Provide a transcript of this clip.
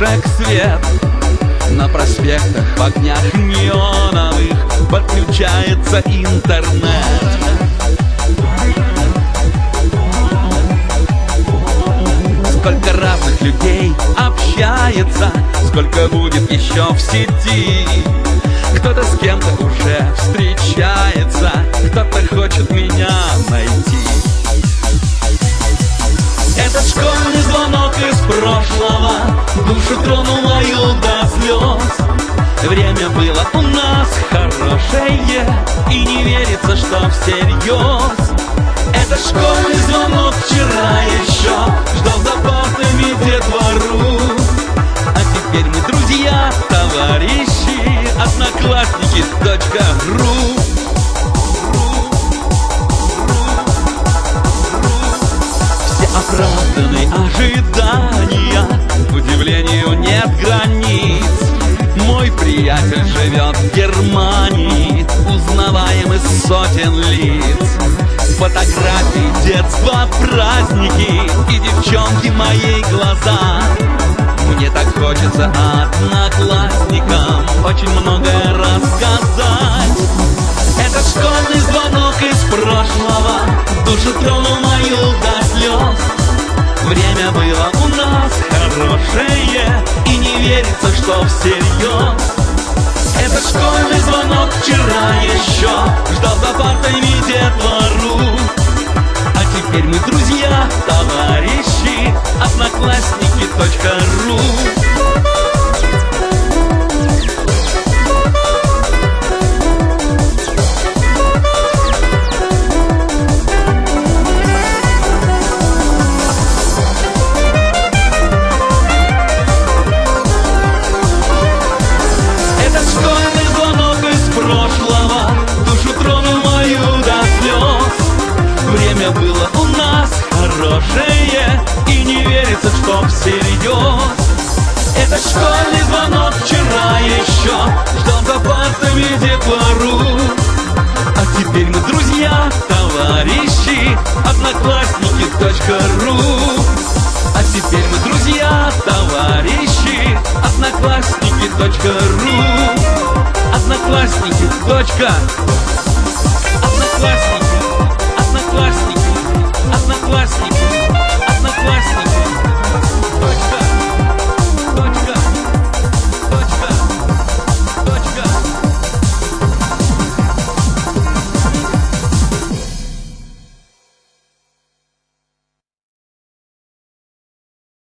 вспышек свет. На проспектах в огнях неоновых подключается интернет. Сколько разных людей общается, сколько будет еще в сети. Кто-то с кем-то уже встречается, кто-то хочет меня найти. Этот школьный звонок из прошлого душу тронул мою до слез. Время было у нас хорошее, и не верится, что всерьез. Этот школьный звонок вчера еще ждал за партами детвору. А теперь мы друзья, товарищи, одноклассники.ру. Все оправданы ожидания, удивлению нет границ. Мой приятель живет в Германии, узнаваем из сотен лиц. Фотографии детства, праздники и девчонки мои глаза. Мне так хочется одноклассникам очень многое рассказать. Этот школьный звонок из прошлого душу тронул мою до слез. Время было у нас хорошее, и не верится, что всерьез. Этот школьный звонок вчера еще ждал за партами детвору. А теперь мы друзья, товарищи, одноклассники.ру. Было у нас хорошее, и не верится, что всерьез. Этот школьный звонок вчера еще ждал за партами детвору. А теперь мы друзья, товарищи, одноклассники.ру. А теперь мы друзья, товарищи, одноклассники.ру. Одноклассники. Одноклассники.